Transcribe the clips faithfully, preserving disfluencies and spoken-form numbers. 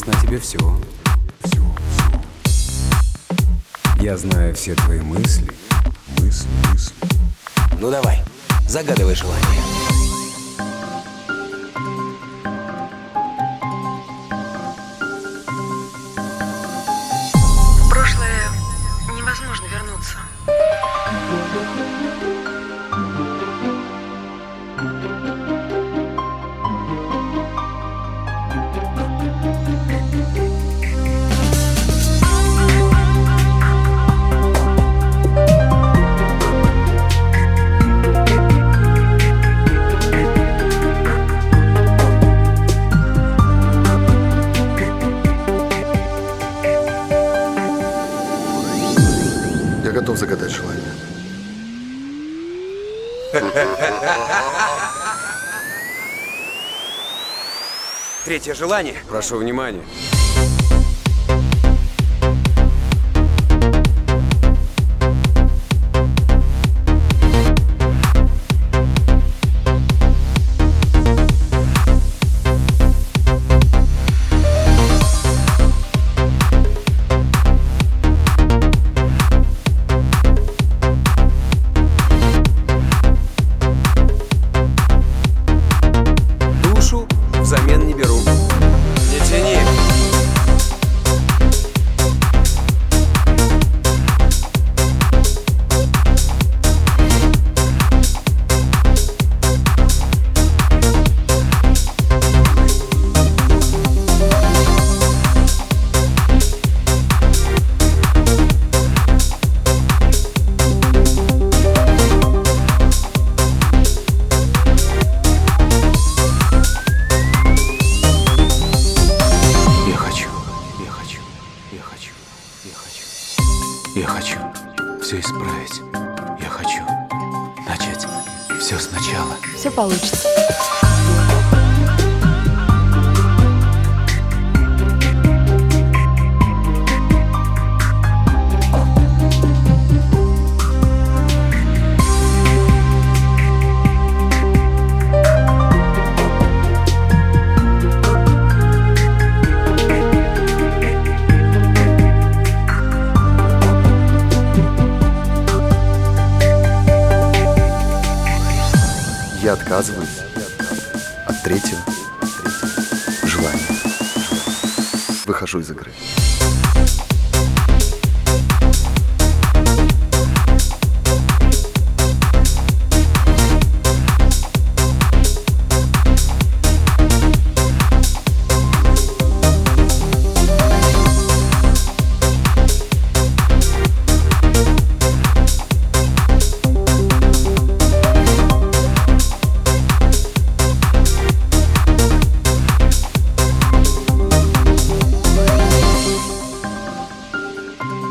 известно о тебе все. Все, все. Я знаю все твои мысли. Мысли, мысли. Ну давай, загадывай желание. В прошлое невозможно вернуться. Я готов загадать желание. Третье желание. Прошу внимания. Душу взамен не беру. Не тяни. Я хочу, я хочу, я хочу, я хочу. Я хочу все исправить. Я хочу начать все сначала. Все получится. Я отказываюсь от третьего желания. Выхожу из игры.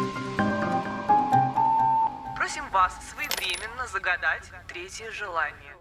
Просим вас своевременно загадать третье желание.